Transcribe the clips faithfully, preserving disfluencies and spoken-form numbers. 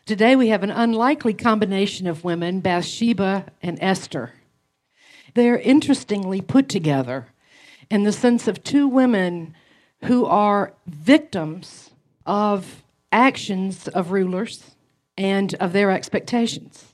Today we have an unlikely combination of women, Bathsheba and Esther. They're interestingly put together in the sense of two women who are victims of actions of rulers and of their expectations.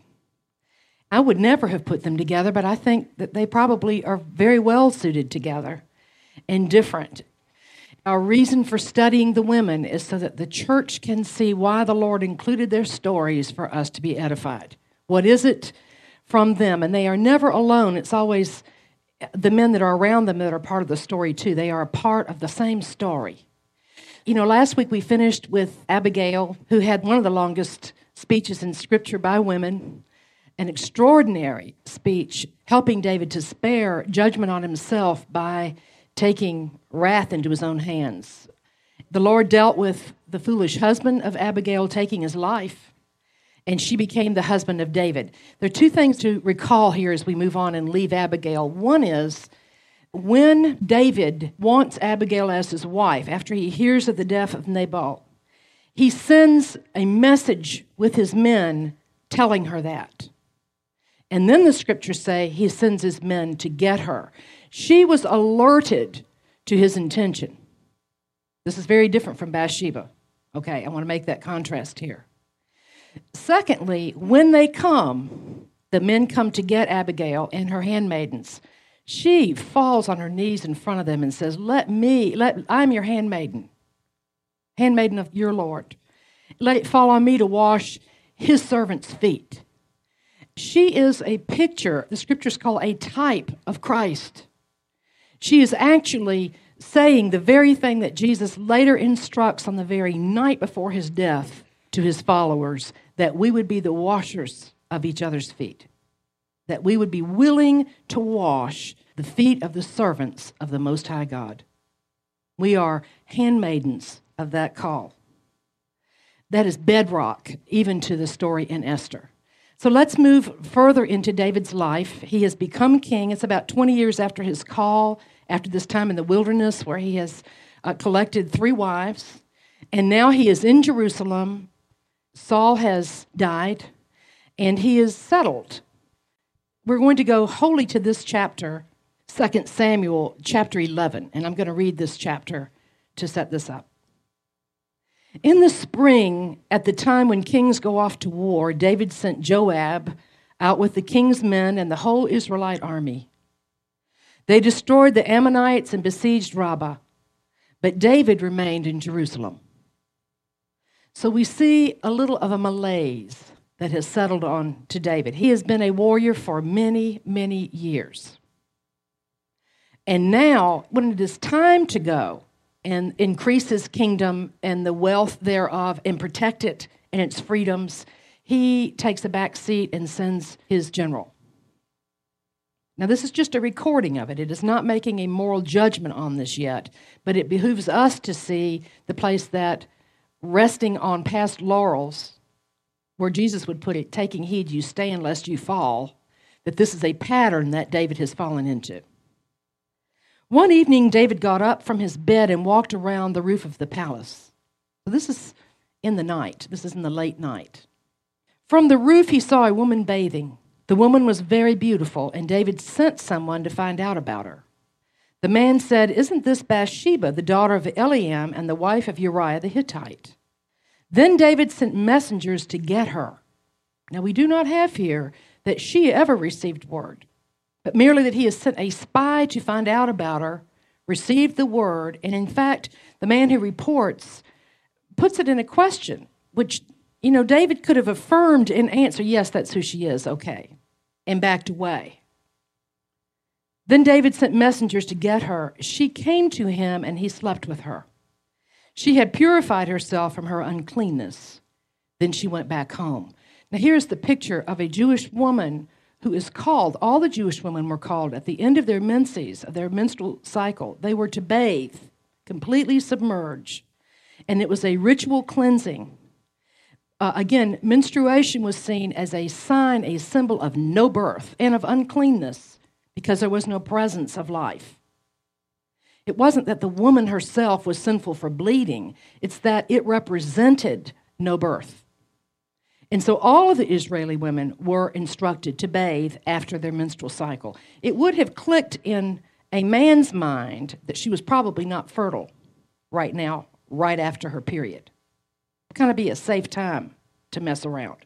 I would never have put them together, but I think that they probably are very well suited together and different. Our reason for studying the women is so that the church can see why the Lord included their stories for us to be edified. What is it from them? And they are never alone. It's always the men that are around them that are part of the story too. They are a part of the same story. You know, last week we finished with Abigail, who had one of the longest speeches in Scripture by women, an extraordinary speech helping David to spare judgment on himself by taking wrath into his own hands. The Lord dealt with the foolish husband of Abigail taking his life, and she became the husband of David. There are two things to recall here as we move on and leave Abigail. One is when David wants Abigail as his wife, after he hears of the death of Nabal, he sends a message with his men telling her that. And then the scriptures say he sends his men to get her. She was alerted to his intention. This is very different from Bathsheba. Okay, I want to make that contrast here. Secondly, when they come, the men come to get Abigail and her handmaidens. She falls on her knees in front of them and says, let me, let, I'm your handmaiden, handmaiden of your Lord. Let it fall on me to wash his servants' feet. She is a picture, the scriptures call a type of Christ. She is actually saying the very thing that Jesus later instructs on the very night before his death to his followers, that we would be the washers of each other's feet, that we would be willing to wash the feet of the servants of the Most High God. We are handmaidens of that call. That is bedrock even to the story in Esther. So let's move further into David's life. He has become king. It's about twenty years after his call, after this time in the wilderness where he has uh, collected three wives. And now he is in Jerusalem. Saul has died, and he is settled. We're going to go wholly to this chapter, Second Samuel chapter eleven, and I'm going to read this chapter to set this up. In the spring, at the time when kings go off to war, David sent Joab out with the king's men and the whole Israelite army. They destroyed the Ammonites and besieged Rabbah, but David remained in Jerusalem. So we see a little of a malaise that has settled on to David. He has been a warrior for many, many years. And now, when it is time to go and increase his kingdom and the wealth thereof and protect it and its freedoms, he takes a back seat and sends his general. Now, this is just a recording of it. It is not making a moral judgment on this yet, but it behooves us to see the place that, resting on past laurels, where Jesus would put it, taking heed you stand lest you fall, that this is a pattern that David has fallen into. One evening, David got up from his bed and walked around the roof of the palace. So this is in the night. This is in the late night. From the roof, he saw a woman bathing. The woman was very beautiful, and David sent someone to find out about her. The man said, "Isn't this Bathsheba, the daughter of Eliam and the wife of Uriah the Hittite?" Then David sent messengers to get her. Now, we do not have here that she ever received word, but merely that he has sent a spy to find out about her, received the word, and in fact, the man who reports puts it in a question, which, you know, David could have affirmed in answer, yes, that's who she is, okay, and backed away. Then David sent messengers to get her. She came to him, and he slept with her. She had purified herself from her uncleanness. Then she went back home. Now here's the picture of a Jewish woman who is called, all the Jewish women were called at the end of their menses, of their menstrual cycle. They were to bathe, completely submerge, and it was a ritual cleansing. Uh, again, menstruation was seen as a sign, a symbol of no birth and of uncleanness because there was no presence of life. It wasn't that the woman herself was sinful for bleeding. It's that it represented no birth. And so all of the Israeli women were instructed to bathe after their menstrual cycle. It would have clicked in a man's mind that she was probably not fertile right now, right after her period. Kind of be a safe time to mess around.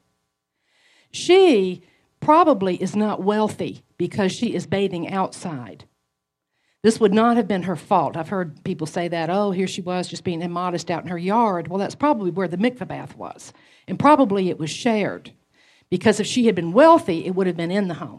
She probably is not wealthy because she is bathing outside. This would not have been her fault. I've heard people say that, oh, here she was just being immodest out in her yard. Well, that's probably where the mikveh bath was. And probably it was shared. Because if she had been wealthy, it would have been in the home.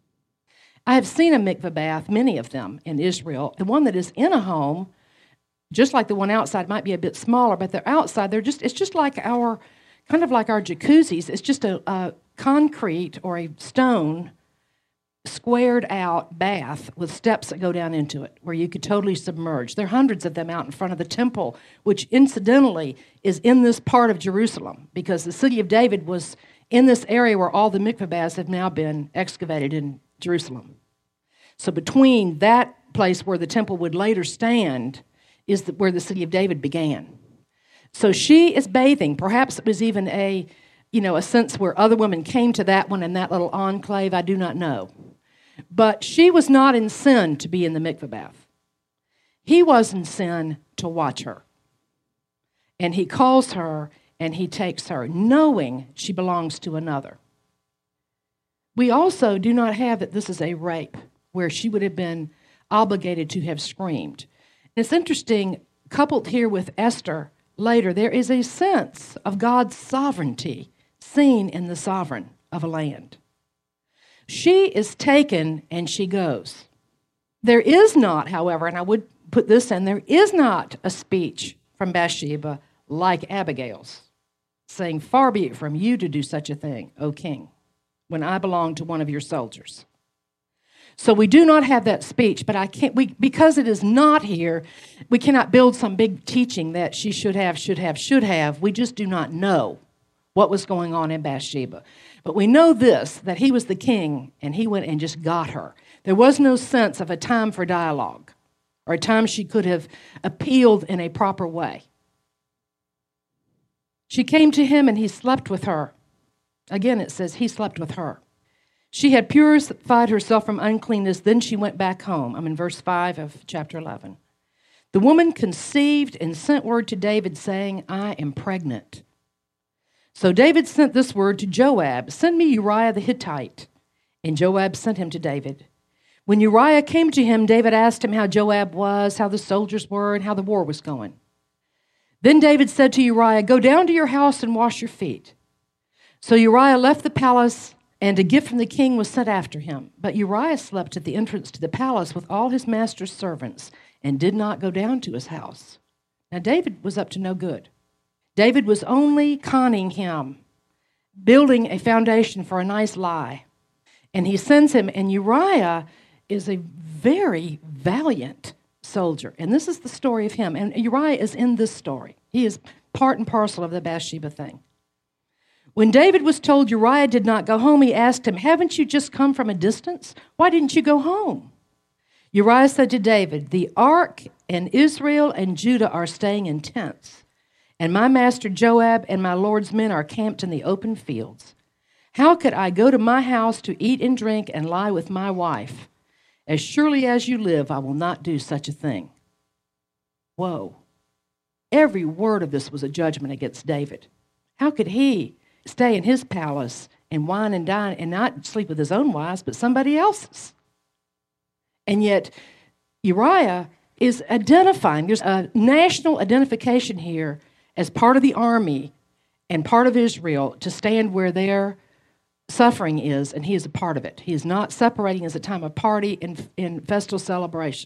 I have seen a mikveh bath, many of them in Israel. The one that is in a home, just like the one outside, might be a bit smaller, but they're outside. They're just it's just like our, kind of like our jacuzzis. It's just a, a concrete or a stone squared out bath with steps that go down into it where you could totally submerge. There are hundreds of them out in front of the temple, which incidentally is in this part of Jerusalem because the city of David was in this area where all the mikveh baths have now been excavated in Jerusalem. So between that place where the temple would later stand is the, where the city of David began. So she is bathing. Perhaps it was even a, you know, a sense where other women came to that one in that little enclave. I do not know. But she was not in sin to be in the mikveh bath. He was in sin to watch her. And he calls her and he takes her, knowing she belongs to another. We also do not have that this is a rape, where she would have been obligated to have screamed. And it's interesting, coupled here with Esther later, there is a sense of God's sovereignty seen in the sovereign of a land. She is taken and she goes. There is not, however, and I would put this in, there is not a speech from Bathsheba like Abigail's, saying, "Far be it from you to do such a thing, O king, when I belong to one of your soldiers." So we do not have that speech, but I can't, we, because it is not here, we cannot build some big teaching that she should have, should have, should have. We just do not know what was going on in Bathsheba. But we know this, that he was the king, and he went and just got her. There was no sense of a time for dialogue, or a time she could have appealed in a proper way. She came to him, and he slept with her. Again, it says he slept with her. She had purified herself from uncleanness, then she went back home. I'm in verse five of chapter eleven. The woman conceived and sent word to David, saying, "I am pregnant." So David sent this word to Joab, "Send me Uriah the Hittite." And Joab sent him to David. When Uriah came to him, David asked him how Joab was, how the soldiers were, and how the war was going. Then David said to Uriah, "Go down to your house and wash your feet." So Uriah left the palace, and a gift from the king was sent after him. But Uriah slept at the entrance to the palace with all his master's servants and did not go down to his house. Now David was up to no good. David was only conning him, building a foundation for a nice lie. And he sends him, and Uriah is a very valiant soldier. And this is the story of him. And Uriah is in this story. He is part and parcel of the Bathsheba thing. When David was told Uriah did not go home, he asked him, "Haven't you just come from a distance? Why didn't you go home?" Uriah said to David, "The ark and Israel and Judah are staying in tents, and my master Joab and my Lord's men are camped in the open fields. How could I go to my house to eat and drink and lie with my wife? As surely as you live, I will not do such a thing." Whoa. Every word of this was a judgment against David. How could he stay in his palace and wine and dine and not sleep with his own wives, but somebody else's? And yet, Uriah is identifying, there's a national identification here as part of the army and part of Israel to stand where their suffering is, and he is a part of it. He is not separating as a time of party and in festal celebration.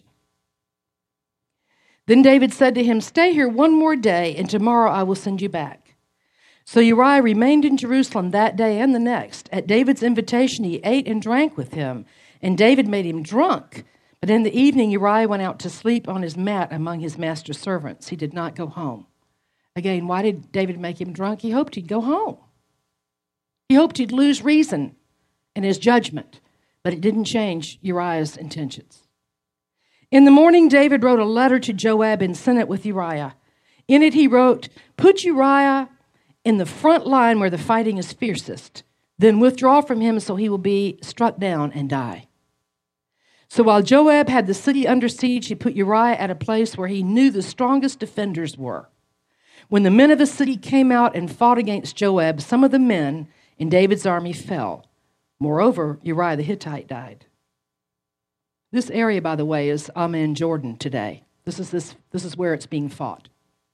Then David said to him, "Stay here one more day, and tomorrow I will send you back." So Uriah remained in Jerusalem that day and the next. At David's invitation, he ate and drank with him, and David made him drunk. But in the evening, Uriah went out to sleep on his mat among his master's servants. He did not go home. Again, why did David make him drunk? He hoped he'd go home. He hoped he'd lose reason in his judgment, but it didn't change Uriah's intentions. In the morning, David wrote a letter to Joab and sent it with Uriah. In it, he wrote, "Put Uriah in the front line where the fighting is fiercest. Then withdraw from him so he will be struck down and die. So while Joab had the city under siege, he put Uriah at a place where he knew the strongest defenders were. When the men of the city came out and fought against Joab, some of the men in David's army fell. Moreover, Uriah the Hittite died. This area, by the way, is Amman, Jordan today. This is, this, this is where it's being fought.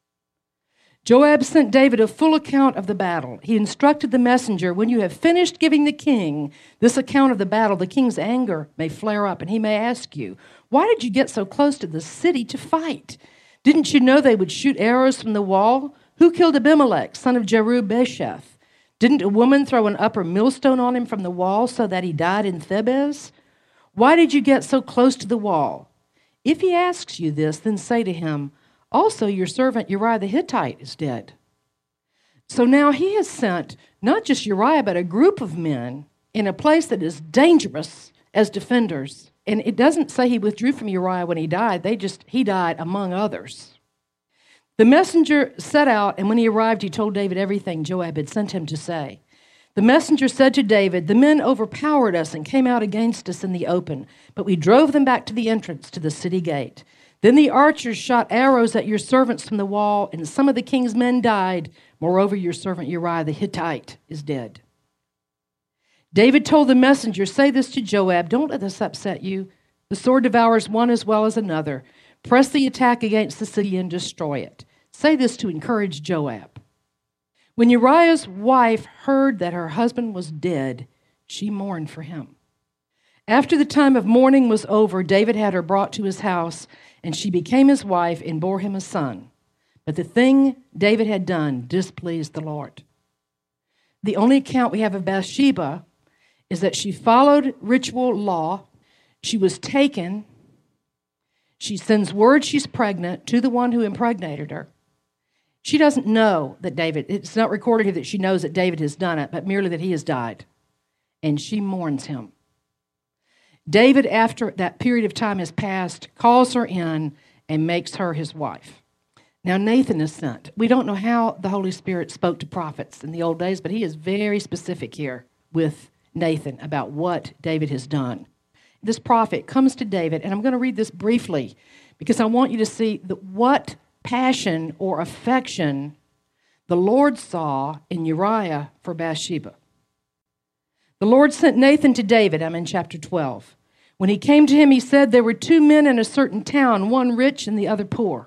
Joab sent David a full account of the battle. He instructed the messenger, when you have finished giving the king this account of the battle, the king's anger may flare up, and he may ask you, why did you get so close to the city to fight? Didn't you know they would shoot arrows from the wall? Who killed Abimelech, son of Jerub-Besheth? Didn't a woman throw an upper millstone on him from the wall so that he died in Thebez? Why did you get so close to the wall? If he asks you this, then say to him, also your servant Uriah the Hittite is dead. So now he has sent not just Uriah, but a group of men in a place that is dangerous as defenders. And it doesn't say he withdrew from Uriah when he died. They just, he died among others. The messenger set out, and when he arrived, he told David everything Joab had sent him to say. The messenger said to David, the men overpowered us and came out against us in the open, but we drove them back to the entrance to the city gate. Then the archers shot arrows at your servants from the wall, and some of the king's men died. Moreover, your servant Uriah the Hittite is dead. David told the messenger, say this to Joab, don't let this upset you. The sword devours one as well as another. Press the attack against the city and destroy it. Say this to encourage Joab. When Uriah's wife heard that her husband was dead, she mourned for him. After the time of mourning was over, David had her brought to his house, and she became his wife and bore him a son. But the thing David had done displeased the Lord. The only account we have of Bathsheba is that she followed ritual law. She was taken. She sends word she's pregnant to the one who impregnated her. She doesn't know that David, it's not recorded here that she knows that David has done it, but merely that he has died. And she mourns him. David, after that period of time has passed, calls her in and makes her his wife. Now Nathan is sent. We don't know how the Holy Spirit spoke to prophets in the old days, but he is very specific here with Nathan about what David has done. This prophet comes to David, and I'm going to read this briefly because I want you to see the, what passion or affection the Lord saw in Uriah for Bathsheba. The Lord sent Nathan to David. I'm in chapter twelve. When he came to him, he said, there were two men in a certain town, one rich and the other poor.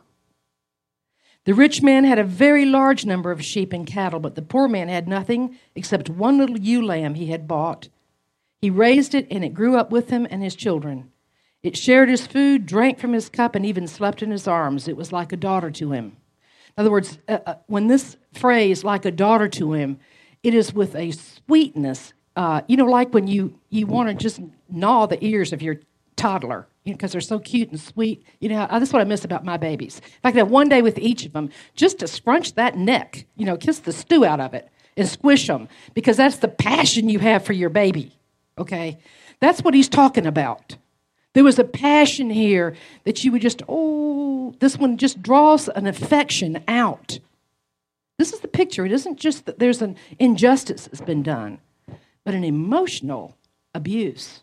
The rich man had a very large number of sheep and cattle, but the poor man had nothing except one little ewe lamb he had bought. He raised it, and it grew up with him and his children. It shared his food, drank from his cup, and even slept in his arms. It was like a daughter to him. In other words, uh, uh, when this phrase, like a daughter to him, it is with a sweetness, uh, you know, like when you, you want to just gnaw the ears of your toddler, you know, because they're so cute and sweet. You know, that's what I miss about my babies. If I could have one day with each of them, just to scrunch that neck, you know, kiss the stew out of it and squish them, because that's the passion you have for your baby, okay? That's what he's talking about. There was a passion here that you would just, oh, this one just draws an affection out. This is the picture. It isn't just that there's an injustice that's been done, but an emotional abuse.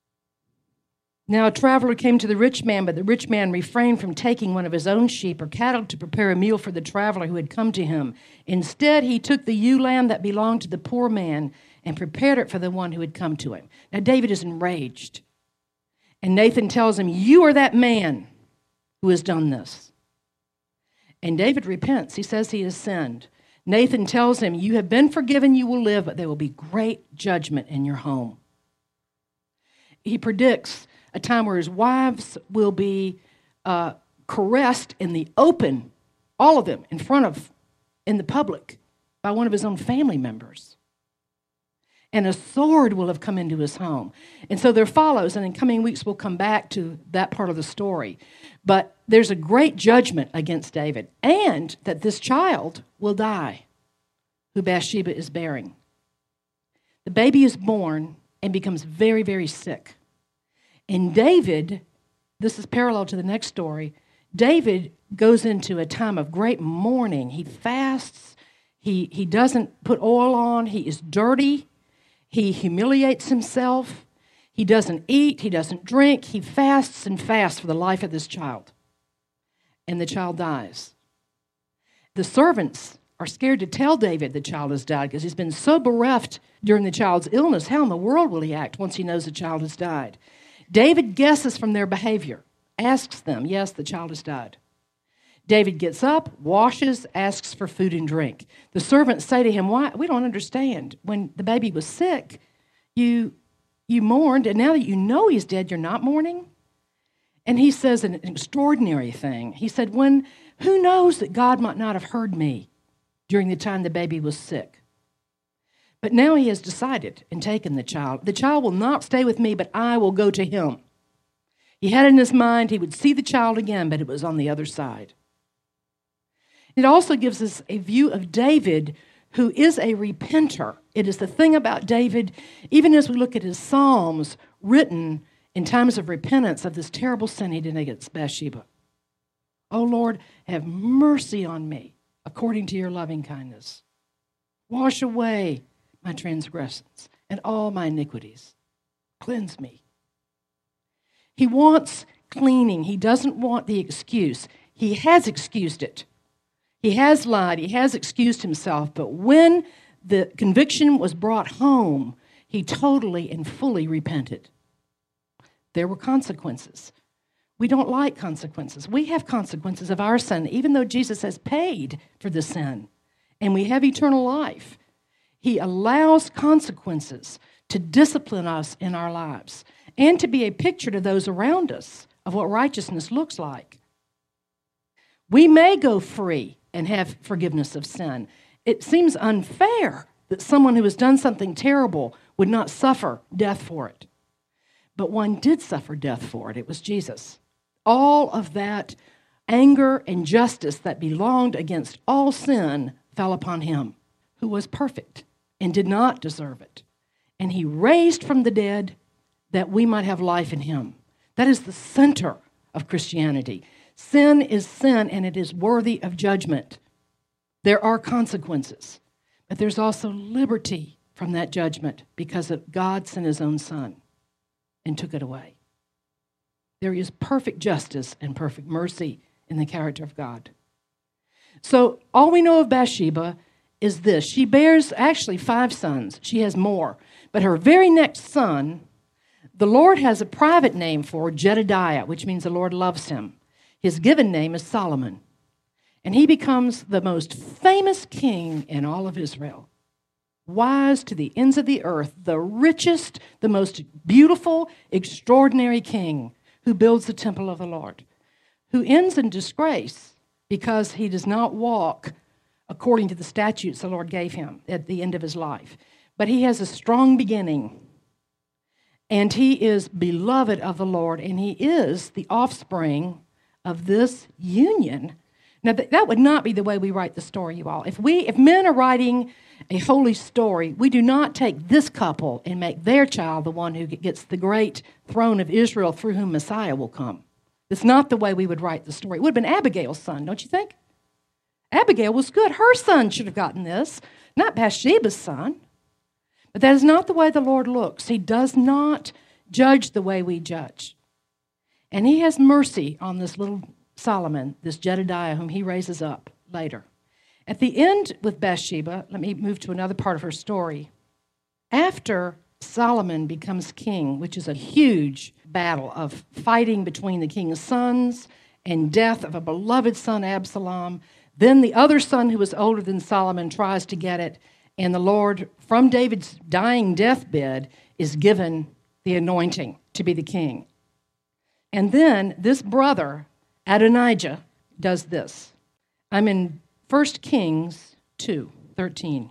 Now a traveler came to the rich man, but the rich man refrained from taking one of his own sheep or cattle to prepare a meal for the traveler who had come to him. Instead, he took the ewe lamb that belonged to the poor man and prepared it for the one who had come to him. Now David is enraged. And Nathan tells him, you are that man who has done this. And David repents. He says he has sinned. Nathan tells him, you have been forgiven, you will live, but there will be great judgment in your home. He predicts a time where his wives will be uh, caressed in the open, all of them, in front of, in the public, by one of his own family members. And a sword will have come into his home. And so there follows, and in coming weeks we'll come back to that part of the story. But there's a great judgment against David, and that this child will die, who Bathsheba is bearing. The baby is born and becomes very, very sick. And David, this is parallel to the next story, David goes into a time of great mourning. He fasts. He, he doesn't put oil on. He is dirty. He humiliates himself. He doesn't eat. He doesn't drink. He fasts and fasts for the life of this child. And the child dies. The servants are scared to tell David the child has died because he's been so bereft during the child's illness. How in the world will he act once he knows the child has died? David guesses from their behavior, asks them, yes, the child has died. David gets up, washes, asks for food and drink. The servants say to him, "Why? We don't understand. When the baby was sick, you, you mourned, and now that you know he's dead, you're not mourning?" And he says an extraordinary thing. He said, "When who knows that God might not have heard me during the time the baby was sick? But now he has decided and taken the child. The child will not stay with me, but I will go to him." He had in his mind he would see the child again, but it was on the other side. It also gives us a view of David, who is a repenter. It is the thing about David, even as we look at his Psalms written in times of repentance of this terrible sin he did against Bathsheba. "O Lord, have mercy on me according to your loving kindness. Wash away my transgressions and all my iniquities. Cleanse me." He wants cleaning. He doesn't want the excuse. He has excused it. He has lied. He has excused himself. But when the conviction was brought home, he totally and fully repented. There were consequences. We don't like consequences. We have consequences of our sin, even though Jesus has paid for the sin, and we have eternal life. He allows consequences to discipline us in our lives and to be a picture to those around us of what righteousness looks like. We may go free and have forgiveness of sin. It seems unfair that someone who has done something terrible would not suffer death for it. But one did suffer death for it. It was Jesus. All of that anger and justice that belonged against all sin fell upon him, who was perfect and did not deserve it. And he raised from the dead that we might have life in him. That is the center of Christianity. Sin is sin, and it is worthy of judgment. There are consequences, but there's also liberty from that judgment because of God sent his own Son and took it away. There is perfect justice and perfect mercy in the character of God. So all we know of Bathsheba is this. She bears actually five sons. She has more. But her very next son, the Lord has a private name for, Jedediah, which means the Lord loves him. His given name is Solomon. And he becomes the most famous king in all of Israel. Wise to the ends of the earth, the richest, the most beautiful, extraordinary king who builds the temple of the Lord, who ends in disgrace because he does not walk according to the statutes the Lord gave him at the end of his life. But he has a strong beginning, and he is beloved of the Lord, and he is the offspring of this union. Now, th- that would not be the way we write the story, you all. If we, if men are writing a holy story, we do not take this couple and make their child the one who gets the great throne of Israel through whom Messiah will come. It's not the way we would write the story. It would have been Abigail's son, don't you think? Abigail was good. Her son should have gotten this, not Bathsheba's son. But that is not the way the Lord looks. He does not judge the way we judge. And he has mercy on this little Solomon, this Jedediah, whom he raises up later. At the end with Bathsheba, let me move to another part of her story. After Solomon becomes king, which is a huge battle of fighting between the king's sons and death of a beloved son, Absalom, then the other son who was older than Solomon tries to get it, and the Lord, from David's dying deathbed, is given the anointing to be the king. And then this brother, Adonijah, does this. I'm in First Kings two thirteen.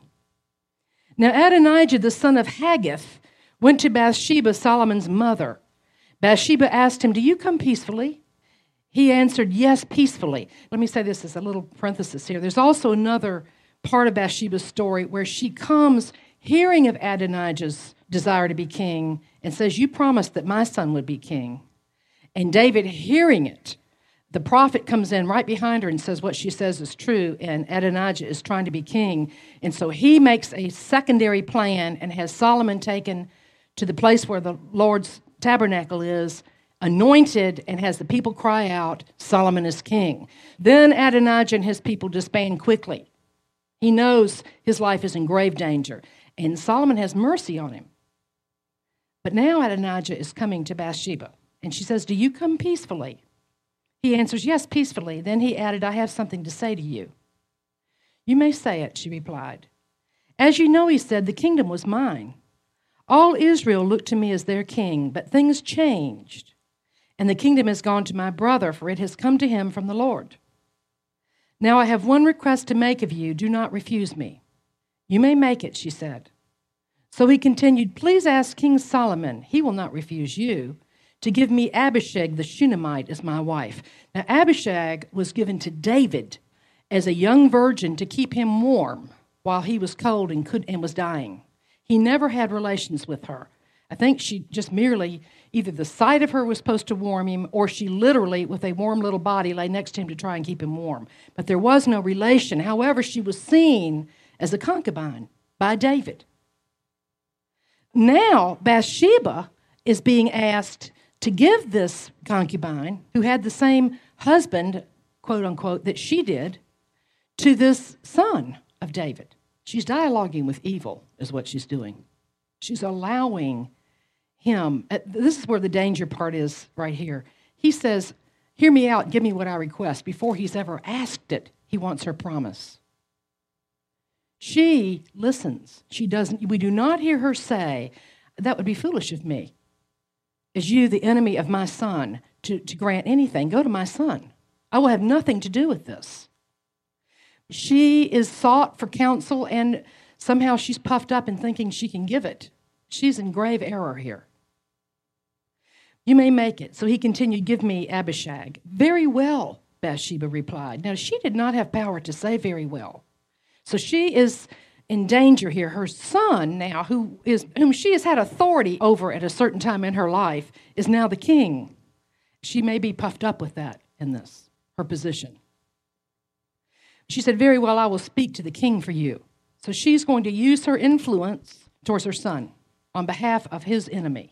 Now Adonijah, the son of Haggith, went to Bathsheba, Solomon's mother. Bathsheba asked him, "Do you come peacefully?" He answered, "Yes, peacefully." Let me say this as a little parenthesis here. There's also another part of Bathsheba's story where she comes hearing of Adonijah's desire to be king and says, "You promised that my son would be king." And David, hearing it, the prophet comes in right behind her and says what she says is true, and Adonijah is trying to be king. And so he makes a secondary plan and has Solomon taken to the place where the Lord's tabernacle is, anointed, and has the people cry out, Solomon is king. Then Adonijah and his people disband quickly. He knows his life is in grave danger, and Solomon has mercy on him. But now Adonijah is coming to Bathsheba, and she says, do you come peacefully? He answers, yes, peacefully. Then he added, I have something to say to you. You may say it, she replied. As you know, he said, the kingdom was mine. All Israel looked to me as their king, but things changed, and the kingdom has gone to my brother, for it has come to him from the Lord. Now I have one request to make of you. Do not refuse me. You may make it, she said. So he continued, please ask King Solomon, he will not refuse you, to give me Abishag the Shunammite as my wife. Now Abishag was given to David as a young virgin to keep him warm while he was cold and could and was dying. He never had relations with her. I think she just merely, either the sight of her was supposed to warm him, or she literally, with a warm little body, lay next to him to try and keep him warm. But there was no relation. However, she was seen as a concubine by David. Now, Bathsheba is being asked to give this concubine, who had the same husband, quote unquote, that she did, to this son of David. She's dialoguing with evil, is what she's doing. She's allowing him. This is where the danger part is right here. He says, hear me out, give me what I request. Before he's ever asked it, he wants her promise. She listens. She doesn't. We do not hear her say, that would be foolish of me. Is you the enemy of my son to, to grant anything? Go to my son. I will have nothing to do with this. She is sought for counsel, and somehow she's puffed up and thinking she can give it. She's in grave error here. You may make it. So he continued, give me Abishag. Very well, Bathsheba replied. Now, she did not have power to say very well. So she is in danger here. Her son now, who is whom she has had authority over at a certain time in her life, is now the king. She may be puffed up with that in this, her position. She said, very well, I will speak to the king for you. So she's going to use her influence towards her son on behalf of his enemy.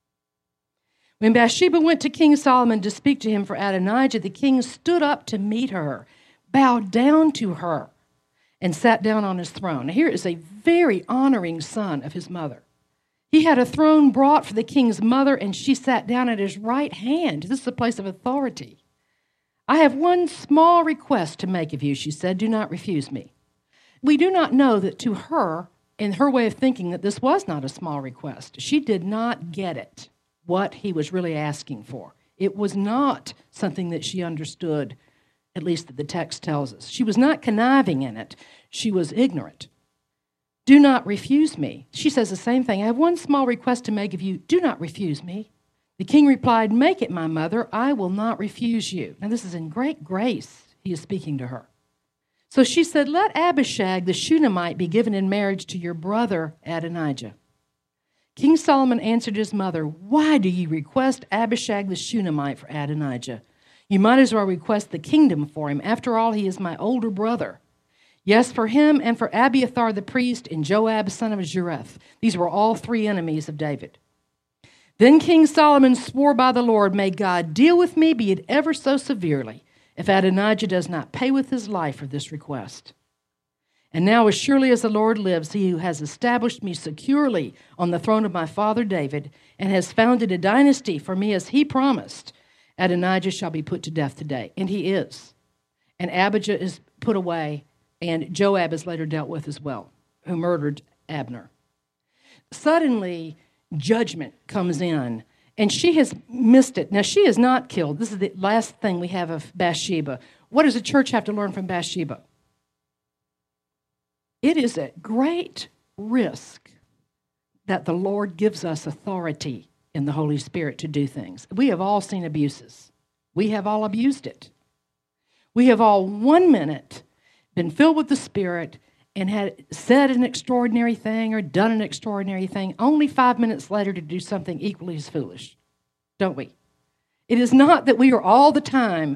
When Bathsheba went to King Solomon to speak to him for Adonijah, the king stood up to meet her, bowed down to her, and sat down on his throne. Now, here is a very honoring son of his mother. He had a throne brought for the king's mother, and she sat down at his right hand. This is a place of authority. I have one small request to make of you, she said. Do not refuse me. We do not know that to her, in her way of thinking, that this was not a small request. She did not get it, what he was really asking for. It was not something that she understood, at least that the text tells us. She was not conniving in it. She was ignorant. Do not refuse me. She says the same thing. I have one small request to make of you. Do not refuse me. The king replied, make it, my mother. I will not refuse you. Now, this is in great grace. He is speaking to her. So she said, let Abishag the Shunammite be given in marriage to your brother Adonijah. King Solomon answered his mother, why do you request Abishag the Shunammite for Adonijah? You might as well request the kingdom for him. After all, he is my older brother. Yes, for him and for Abiathar the priest and Joab son of Zereth. These were all three enemies of David. Then King Solomon swore by the Lord, may God deal with me, be it ever so severely, if Adonijah does not pay with his life for this request. And now, as surely as the Lord lives, he who has established me securely on the throne of my father David, and has founded a dynasty for me as he promised, Adonijah shall be put to death today. And he is. And Abijah is put away, and Joab is later dealt with as well, who murdered Abner. Suddenly, judgment comes in, and she has missed it. Now, she is not killed. This is the last thing we have of Bathsheba. What does the church have to learn from Bathsheba? It is at great risk that the Lord gives us authority in the Holy Spirit to do things. We have all seen abuses. We have all abused it. We have all one minute been filled with the Spirit and had said an extraordinary thing or done an extraordinary thing, only five minutes later to do something equally as foolish, don't we? It is not that we are all the time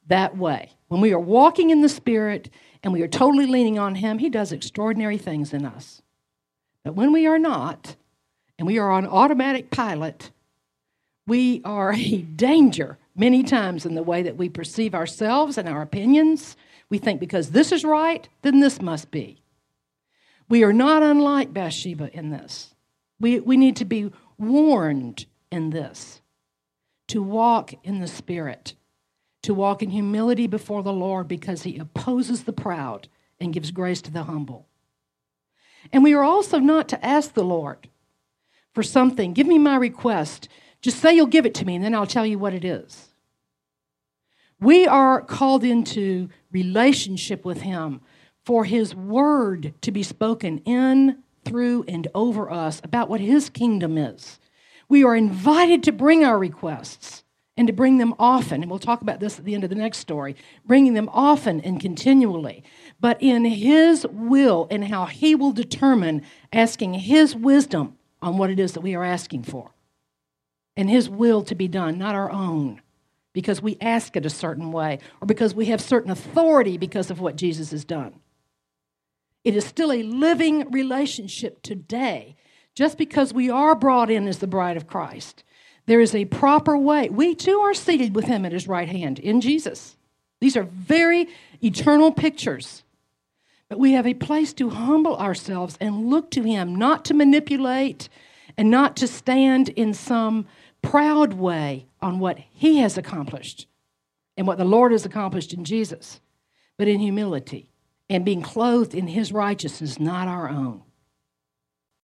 that way. When we are walking in the Spirit and we are totally leaning on Him, He does extraordinary things in us. But when we are not, and we are on automatic pilot, we are a danger many times in the way that we perceive ourselves and our opinions. We think because this is right, then this must be. We are not unlike Bathsheba in this. We, we need to be warned in this, to walk in the Spirit, to walk in humility before the Lord because He opposes the proud and gives grace to the humble. And we are also not to ask the Lord for something. Give me my request. Just say you'll give it to me, and then I'll tell you what it is. We are called into relationship with Him for His word to be spoken in, through, and over us about what His kingdom is. We are invited to bring our requests and to bring them often. And we'll talk about this at the end of the next story. Bringing them often and continually. But in His will and how He will determine, asking His wisdom on what it is that we are asking for. And His will to be done, not our own. Because we ask it a certain way, or because we have certain authority because of what Jesus has done. It is still a living relationship today. Just because we are brought in as the bride of Christ, there is a proper way. We too are seated with Him at His right hand in Jesus. These are very eternal pictures. But we have a place to humble ourselves and look to Him, not to manipulate and not to stand in some proud way on what He has accomplished and what the Lord has accomplished in Jesus, but in humility and being clothed in His righteousness, not our own.